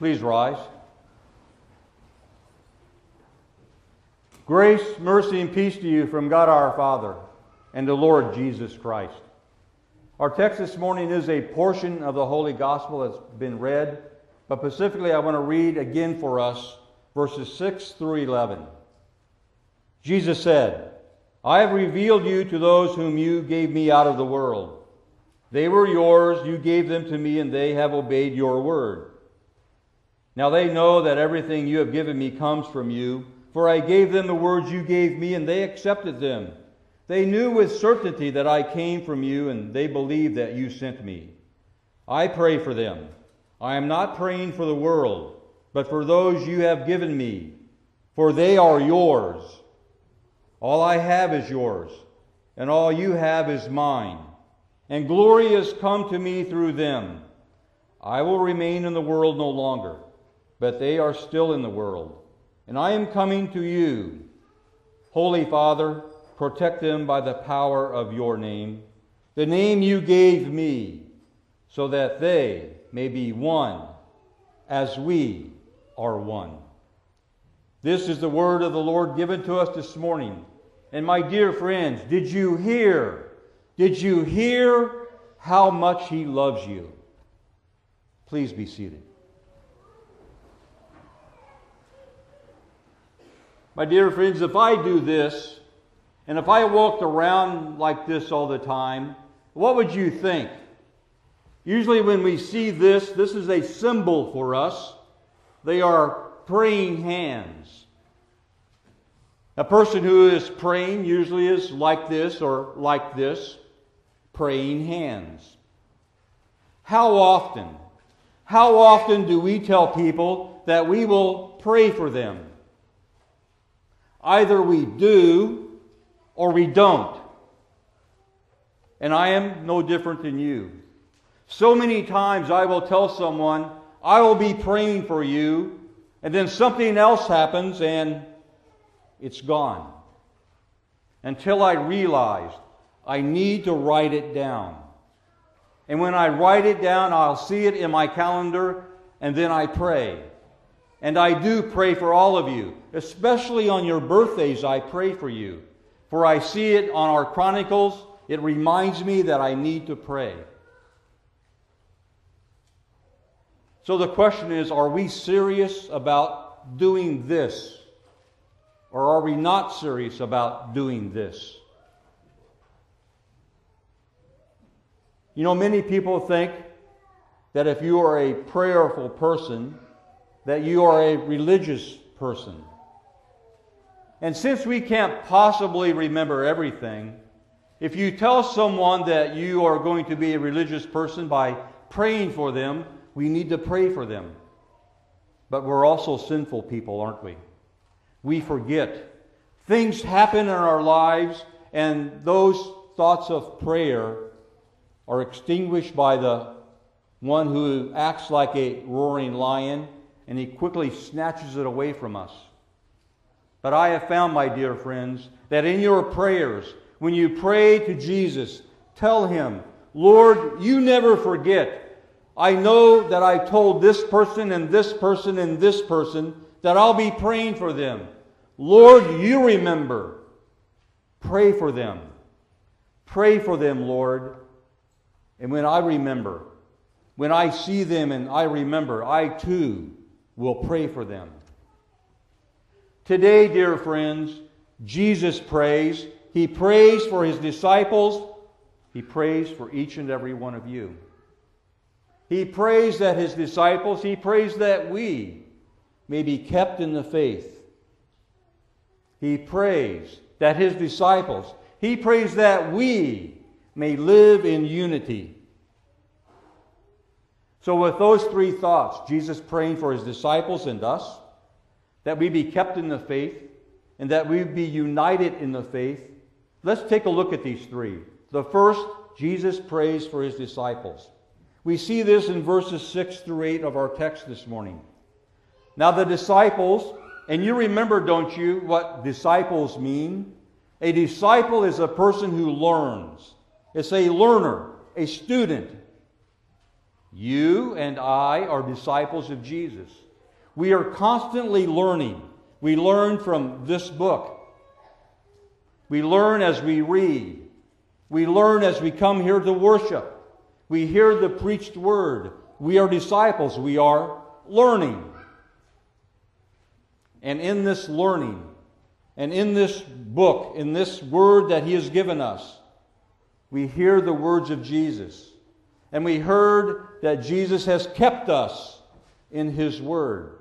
Please rise. Grace, mercy, and peace to you from God our Father and the Lord Jesus Christ. Our text this morning is a portion of the Holy Gospel that's been read, but specifically I want to read again for us verses 6 through 11. Jesus said, I have revealed you to those whom you gave me out of the world. They were yours, you gave them to me, and they have obeyed your word. Now they know that everything you have given me comes from you, for I gave them the words you gave me, and they accepted them. They knew with certainty that I came from you, and they believed that you sent me. I pray for them. I am not praying for the world, but for those you have given me, for they are yours. All I have is yours, and all you have is mine, and glory has come to me through them. I will remain in the world no longer, but they are still in the world, and I am coming to you. Holy Father, protect them by the power of your name, the name you gave me, so that they may be one as we are one. This is the word of the Lord given to us this morning. And my dear friends, did you hear how much He loves you? Please be seated. My dear friends, if I do this, and if I walked around like this all the time, what would you think? Usually when we see this is a symbol for us. They are praying hands. A person who is praying usually is like this or like this, praying hands. How often do we tell people that we will pray for them? Either we do or we don't. And I am no different than you. So many times I will tell someone, I will be praying for you, and then something else happens and it's gone. Until I realized I need to write it down. And when I write it down, I'll see it in my calendar, and then I pray. And I do pray for all of you. Especially on your birthdays, I pray for you. For I see it on our chronicles. It reminds me that I need to pray. So the question is, are we serious about doing this? Or are we not serious about doing this? You know, many people think that if you are a prayerful person, that you are a religious person. And since we can't possibly remember everything, if you tell someone that you are going to be a religious person by praying for them, we need to pray for them. But we're also sinful people, aren't we? We forget. Things happen in our lives, and those thoughts of prayer are extinguished by the one who acts like a roaring lion, and he quickly snatches it away from us. But I have found, my dear friends, that in your prayers, when you pray to Jesus, tell Him, Lord, you never forget. I know that I told this person and this person and this person that I'll be praying for them. Lord, you remember. Pray for them. Pray for them, Lord. And when I remember, when I see them and I remember, I too will pray for them. Today, dear friends, Jesus prays. He prays for His disciples. He prays for each and every one of you. He prays that His disciples, He prays that we may be kept in the faith. He prays that His disciples, He prays that we may live in unity. So with those three thoughts, Jesus praying for His disciples and us, that we be kept in the faith, and that we be united in the faith, let's take a look at these three. The first, Jesus prays for His disciples. We see this in verses 6 through 8 of our text this morning. Now the disciples, and you remember, don't you, what disciples mean? A disciple is a person who learns. It's a learner, a student. You and I are disciples of Jesus. We are constantly learning. We learn from this book. We learn as we read. We learn as we come here to worship. We hear the preached word. We are disciples. We are learning. And in this learning, and in this book, in this word that He has given us, we hear the words of Jesus. And we heard that Jesus has kept us in His word.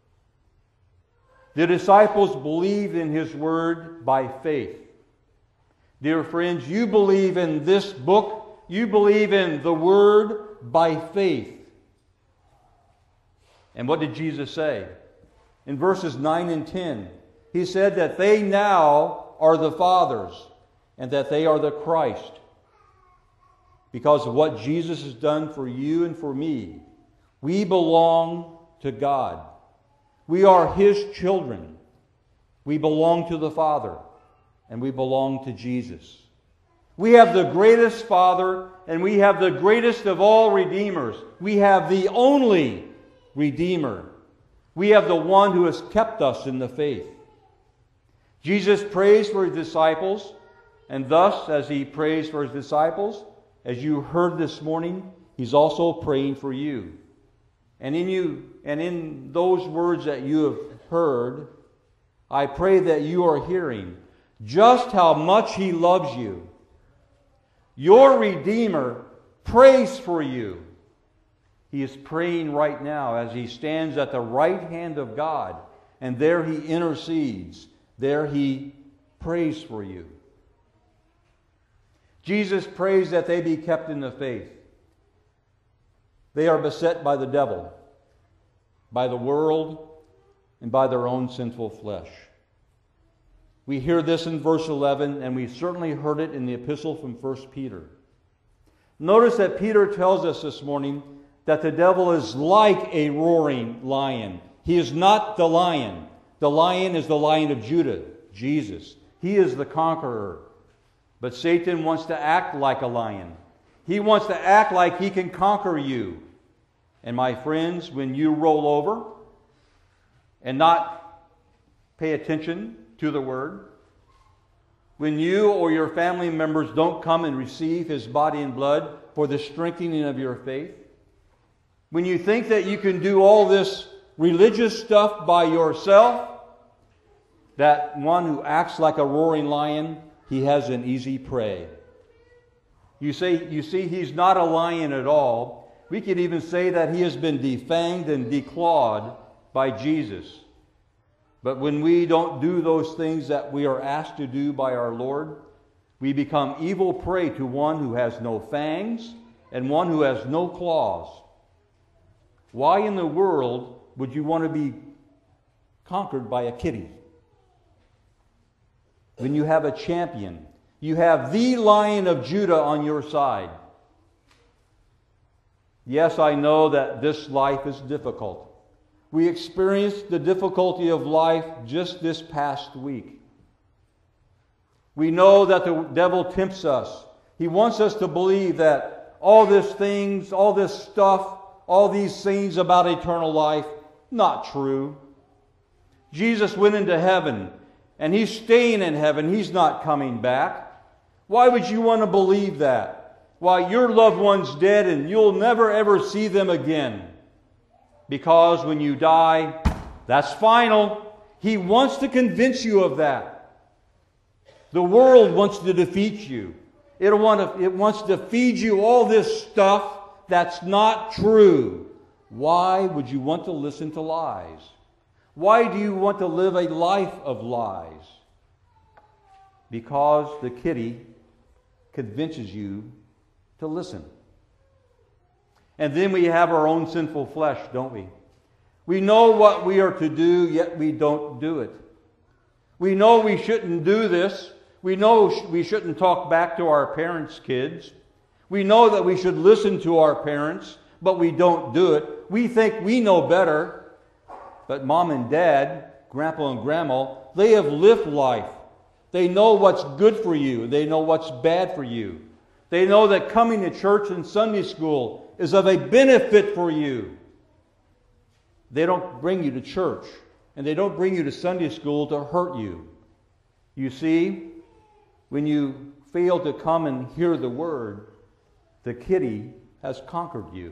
The disciples believed in His word by faith. Dear friends, you believe in this book, you believe in the word by faith. And what did Jesus say? In verses 9 and 10, He said that they now are the Father's and that they are the Christ. Because of what Jesus has done for you and for me, we belong to God. We are His children. We belong to the Father, and we belong to Jesus. We have the greatest Father, and we have the greatest of all Redeemers. We have the only Redeemer. We have the one who has kept us in the faith. Jesus prays for His disciples, and thus, as He prays for His disciples, as you heard this morning, He's also praying for you. And in those words that you have heard, I pray that you are hearing just how much He loves you. Your Redeemer prays for you. He is praying right now as He stands at the right hand of God, and there He intercedes. There He prays for you. Jesus prays that they be kept in the faith. They are beset by the devil, by the world, and by their own sinful flesh. We hear this in verse 11, and we certainly heard it in the epistle from 1 Peter. Notice that Peter tells us this morning that the devil is like a roaring lion. He is not the lion. The lion is the Lion of Judah, Jesus. He is the conqueror. But Satan wants to act like a lion. He wants to act like he can conquer you. And my friends, when you roll over and not pay attention to the Word, when you or your family members don't come and receive His body and blood for the strengthening of your faith, when you think that you can do all this religious stuff by yourself, that one who acts like a roaring lion, he has an easy prey. You see, he's not a lion at all. We could even say that he has been defanged and declawed by Jesus. But when we don't do those things that we are asked to do by our Lord, we become evil prey to one who has no fangs and one who has no claws. Why in the world would you want to be conquered by a kitty? When you have a champion, you have the Lion of Judah on your side. Yes, I know that this life is difficult. We experienced the difficulty of life just this past week. We know that the devil tempts us. He wants us to believe that all these things, all this stuff, all these things about eternal life, not true. Jesus went into heaven, and He's staying in heaven. He's not coming back. Why would you want to believe that? Why, your loved one's dead and you'll never ever see them again. Because when you die, that's final. He wants to convince you of that. The world wants to defeat you. It wants to feed you all this stuff that's not true. Why would you want to listen to lies? Why do you want to live a life of lies? Because the kitty convinces you to listen. And then we have our own sinful flesh, don't we? We know what we are to do, yet we don't do it. We know we shouldn't do this. We know we shouldn't talk back to our parents' kids. We know that we should listen to our parents, but we don't do it. We think we know better. But Mom and Dad, Grandpa and Grandma, they have lived life. They know what's good for you. They know what's bad for you. They know that coming to church and Sunday school is of a benefit for you. They don't bring you to church, and they don't bring you to Sunday school to hurt you. You see, when you fail to come and hear the word, the kitty has conquered you.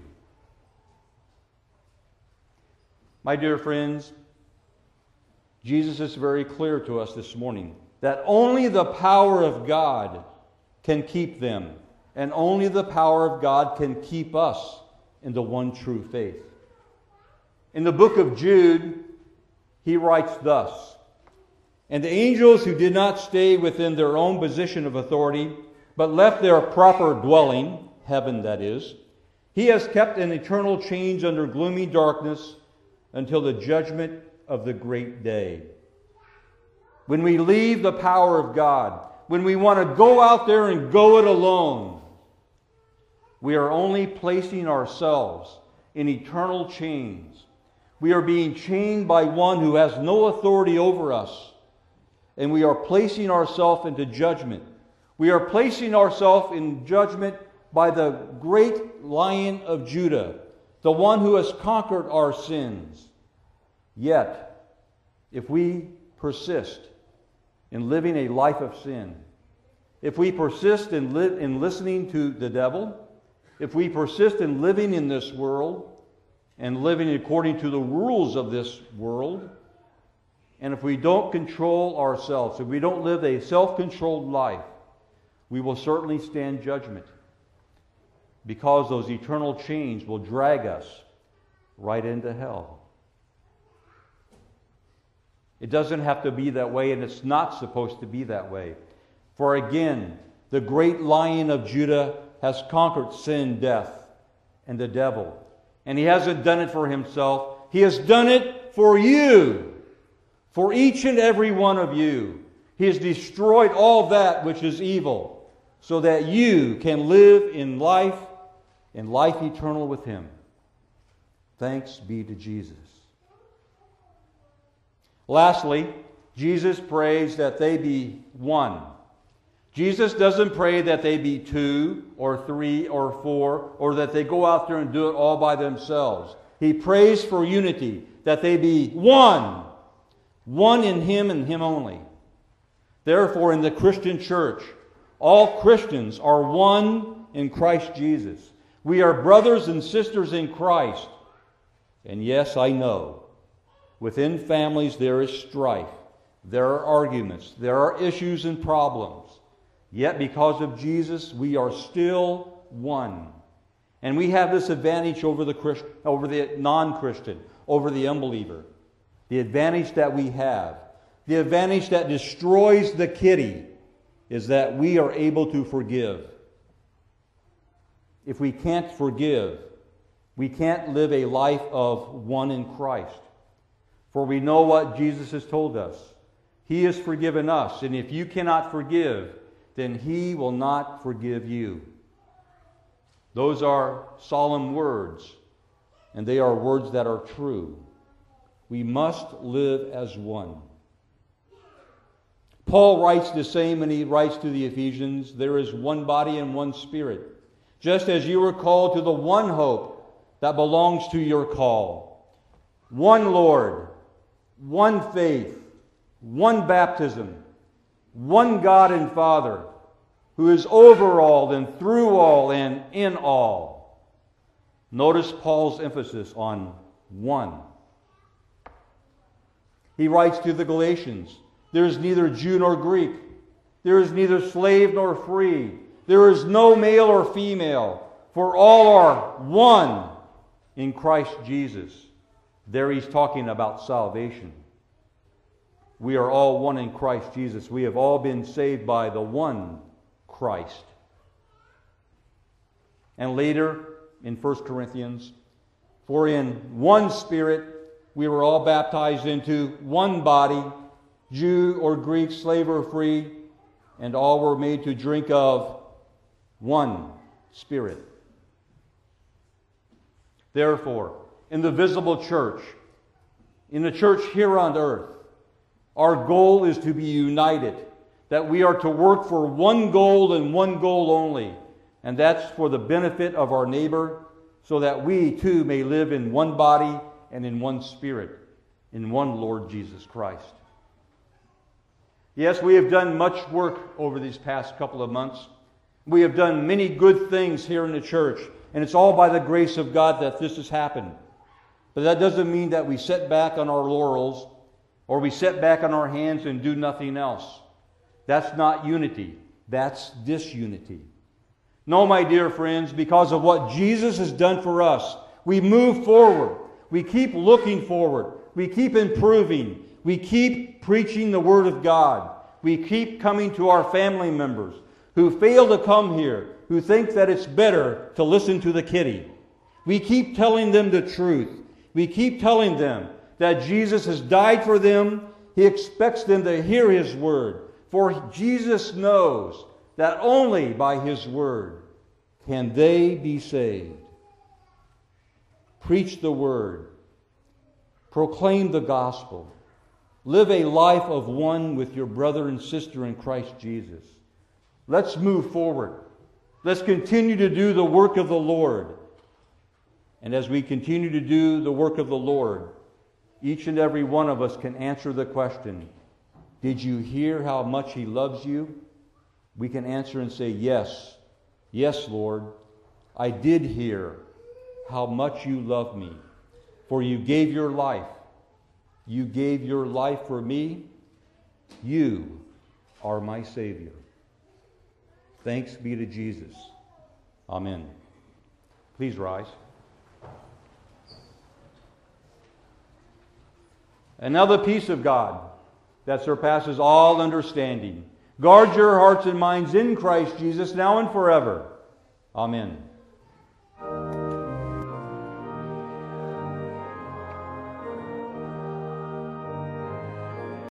My dear friends, Jesus is very clear to us this morning that only the power of God can keep them, and only the power of God can keep us in the one true faith. In the book of Jude, he writes thus, "And the angels who did not stay within their own position of authority, but left their proper dwelling, heaven that is, he has kept in eternal chains under gloomy darkness until the judgment of the great day." When we leave the power of God, when we want to go out there and go it alone, we are only placing ourselves in eternal chains. We are being chained by one who has no authority over us, and we are placing ourselves into judgment. We are placing ourselves in judgment by the great Lion of Judah, the one who has conquered our sins. Yet, if we persist in living a life of sin, if we persist in listening to the devil, if we persist in living in this world and living according to the rules of this world, and if we don't control ourselves, if we don't live a self-controlled life, we will certainly stand judgment, because those eternal chains will drag us right into hell. It doesn't have to be that way, and it's not supposed to be that way. For again, the great Lion of Judah has conquered sin, death, and the devil. And he hasn't done it for himself. He has done it for you, for each and every one of you. He has destroyed all that which is evil, so that you can live in life eternal with him. Thanks be to Jesus. Lastly, Jesus prays that they be one. Jesus doesn't pray that they be 2 or 3 or 4, or that they go out there and do it all by themselves. He prays for unity, that they be one. One in him and him only. Therefore, in the Christian church, all Christians are one in Christ Jesus. We are brothers and sisters in Christ. And yes, I know, within families there is strife, there are arguments, there are issues and problems. Yet because of Jesus, we are still one. And we have this advantage over the non-Christian, over the unbeliever. The advantage that we have, the advantage that destroys the kitty, is that we are able to forgive. If we can't forgive, we can't live a life of one in Christ. For we know what Jesus has told us. He has forgiven us, and if you cannot forgive, then He will not forgive you. Those are solemn words, and they are words that are true. We must live as one. Paul writes the same when he writes to the Ephesians, "There is one body and one spirit, just as you were called to the one hope that belongs to your call. One Lord, one faith, one baptism, one God and Father, who is over all and through all and in all." Notice Paul's emphasis on one. He writes to the Galatians, "There is neither Jew nor Greek. There is neither slave nor free. There is no male or female, for all are one in Christ Jesus." There he's talking about salvation. We are all one in Christ Jesus. We have all been saved by the one Christ. And later in 1 Corinthians, "For in one Spirit we were all baptized into one body, Jew or Greek, slave or free, and all were made to drink of one Spirit." Therefore, in the visible church, in the church here on earth, our goal is to be united, that we are to work for one goal and one goal only, and that's for the benefit of our neighbor, so that we too may live in one body and in one Spirit, in one Lord Jesus Christ. Yes, we have done much work over these past couple of months. We have done many good things here in the church, and it's all by the grace of God that this has happened. But that doesn't mean that we sit back on our laurels or we sit back on our hands and do nothing else. That's not unity. That's disunity. No, my dear friends, because of what Jesus has done for us, we move forward. We keep looking forward. We keep improving. We keep preaching the Word of God. We keep coming to our family members who fail to come here, who think that it's better to listen to the kiddie. We keep telling them the truth. We keep telling them that Jesus has died for them. He expects them to hear His Word. For Jesus knows that only by His Word can they be saved. Preach the Word. Proclaim the gospel. Live a life of one with your brother and sister in Christ Jesus. Let's move forward. Let's continue to do the work of the Lord. And as we continue to do the work of the Lord, each and every one of us can answer the question, did you hear how much He loves you? We can answer and say, yes. Yes, Lord, I did hear how much you love me. For you gave your life. You gave your life for me. You are my Savior. Thanks be to Jesus. Amen. Please rise. And now the peace of God that surpasses all understanding, guard your hearts and minds in Christ Jesus now and forever. Amen.